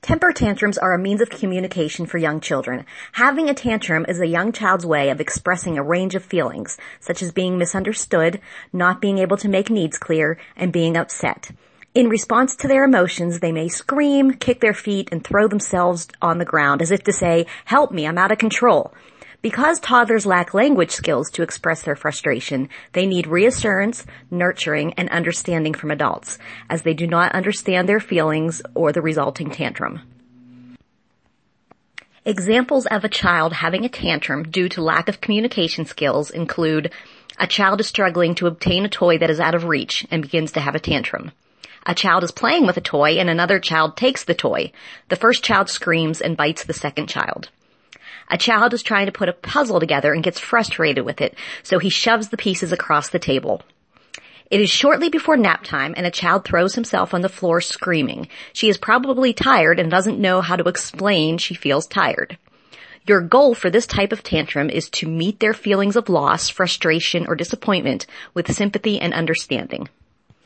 Temper tantrums are a means of communication for young children. Having a tantrum is a young child's way of expressing a range of feelings, such as being misunderstood, not being able to make needs clear, and being upset. In response to their emotions, they may scream, kick their feet, and throw themselves on the ground as if to say, "Help me, I'm out of control." Because toddlers lack language skills to express their frustration, they need reassurance, nurturing, and understanding from adults, as they do not understand their feelings or the resulting tantrum. Examples of a child having a tantrum due to lack of communication skills include a child is struggling to obtain a toy that is out of reach and begins to have a tantrum. A child is playing with a toy and another child takes the toy. The first child screams and bites the second child. A child is trying to put a puzzle together and gets frustrated with it, so he shoves the pieces across the table. It is shortly before nap time, and a child throws himself on the floor screaming. She is probably tired and doesn't know how to explain she feels tired. Your goal for this type of tantrum is to meet their feelings of loss, frustration, or disappointment with sympathy and understanding.